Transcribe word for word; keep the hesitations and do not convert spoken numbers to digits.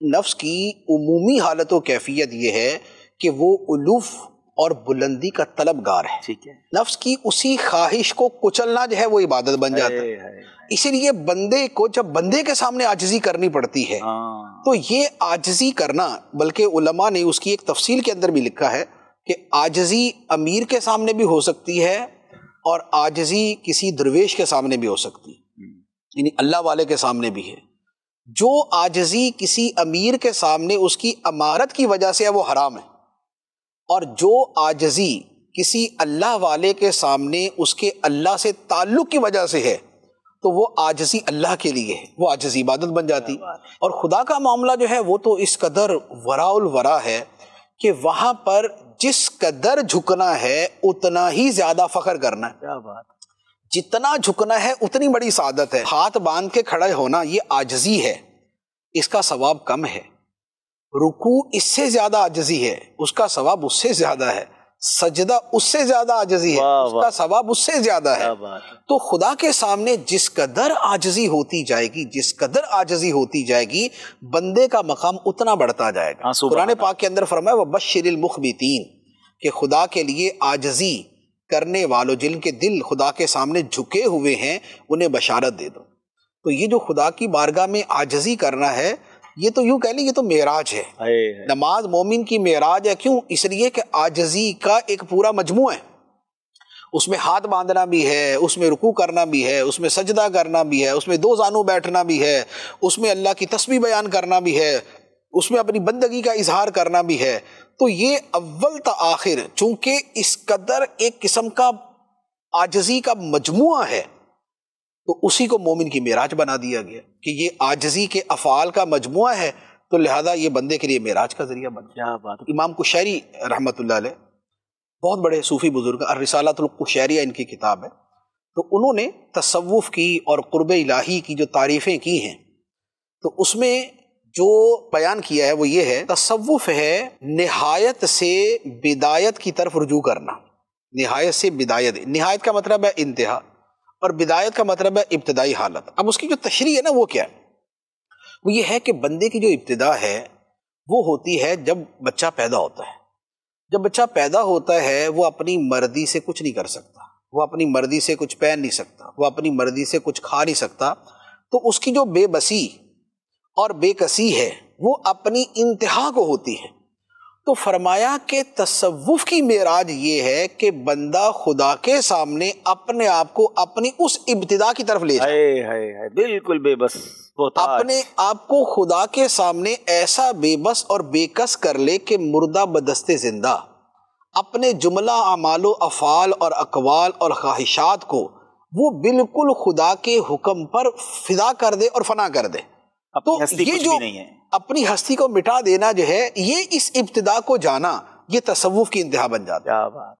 نفس کی عمومی حالت و کیفیت یہ ہے کہ وہ الوف اور بلندی کا طلبگار ہے. ٹھیک ہے. نفس کی اسی خواہش کو کچلنا جو ہے وہ عبادت بن جاتا ہے. اسی لیے بندے کو جب بندے کے سامنے عاجزی کرنی پڑتی ہے تو یہ عاجزی کرنا، بلکہ علماء نے اس کی ایک تفصیل کے اندر بھی لکھا ہے کہ عاجزی امیر کے سامنے بھی ہو سکتی ہے اور عاجزی کسی درویش کے سامنے بھی ہو سکتی ہے، یعنی اللہ والے کے سامنے بھی ہے. جو عاجزی کسی امیر کے سامنے اس کی امارت کی وجہ سے ہے وہ حرام ہے، اور جو عاجزی کسی اللہ والے کے سامنے اس کے اللہ سے تعلق کی وجہ سے ہے تو وہ عاجزی اللہ کے لیے ہے، وہ عاجزی عبادت بن جاتی. اور خدا کا معاملہ جو ہے وہ تو اس قدر وراء الورا ہے کہ وہاں پر جس قدر جھکنا ہے اتنا ہی زیادہ فخر کرنا ہے. کیا بات. جتنا جھکنا ہے اتنی بڑی سعادت ہے. ہاتھ باندھ کے کھڑے ہونا یہ عاجزی ہے، اس کا ثواب کم ہے. رکوع اس سے زیادہ عاجزی ہے، اس کا ثواب اس سے زیادہ ہے. سجدہ اس سے زیادہ عاجزی ہے، اس کا ثواب اس سے زیادہ ہے. تو خدا کے سامنے جس قدر عاجزی ہوتی جائے گی جس قدر عاجزی ہوتی جائے گی بندے کا مقام اتنا بڑھتا جائے گا. قرآن پاک کے اندر فرمایا وَبَشِّرِ الْمُخْبِتِينَ کہ خدا کے لیے عاجزی کرنے والوں جن کے دل خدا کے سامنے جھکے ہوئے ہیں انہیں بشارت دے دو. تو یہ جو خدا کی بارگاہ میں عاجزی کرنا ہے یہ تو یوں کہہ لیں یہ تو معراج ہے. نماز مومن کی معراج ہے. کیوں؟ اس لیے کہ عاجزی کا ایک پورا مجموعہ ہے. اس میں ہاتھ باندھنا بھی ہے، اس میں رکوع کرنا بھی ہے، اس میں سجدہ کرنا بھی ہے، اس میں دو زانو بیٹھنا بھی ہے، اس میں اللہ کی تسبیح بیان کرنا بھی ہے، اس میں اپنی بندگی کا اظہار کرنا بھی ہے. تو یہ اول تا آخر چونکہ اس قدر ایک قسم کا عاجزی کا مجموعہ ہے تو اسی کو مومن کی معراج بنا دیا گیا کہ یہ عاجزی کے افعال کا مجموعہ ہے، تو لہذا یہ بندے کے لیے معراج کا ذریعہ بن گیا. امام قشیری رحمۃ اللہ علیہ بہت بڑے صوفی بزرگ، الرسالۃ القشیریہ ان کی کتاب ہے، تو انہوں نے تصوف کی اور قرب الہی کی جو تعریفیں کی ہیں تو اس میں جو بیان کیا ہے وہ یہ ہے تصوف ہے نہایت سے بدایت کی طرف رجوع کرنا. نہایت سے بدایت، نہایت کا مطلب ہے انتہا اور بدایت کا مطلب ہے ابتدائی حالت. اب اس کی جو تشریح ہے نا وہ کیا ہے؟ وہ یہ ہے کہ بندے کی جو ابتدا ہے وہ ہوتی ہے جب بچہ پیدا ہوتا ہے. جب بچہ پیدا ہوتا ہے وہ اپنی مرضی سے کچھ نہیں کر سکتا، وہ اپنی مرضی سے کچھ پہن نہیں سکتا، وہ اپنی مرضی سے کچھ کھا نہیں سکتا. تو اس کی جو بے بسی اور بے کسی ہے وہ اپنی انتہا کو ہوتی ہے. تو فرمایا کہ تصوف کی معراج یہ ہے کہ بندہ خدا کے سامنے اپنے آپ کو اپنی اس ابتدا کی طرف لے جائے، بالکل بے بس، اپنے آپ کو خدا کے سامنے ایسا بے بس اور بے کس کر لے کہ مردہ بدست زندہ اپنے جملہ اعمال و افعال اور اقوال اور خواہشات کو وہ بالکل خدا کے حکم پر فدا کر دے اور فنا کر دے. تو یہ جو اپنی ہستی کو مٹا دینا جو ہے یہ اس ابتدا کو جانا یہ تصوف کی انتہا بن جاتا ہے.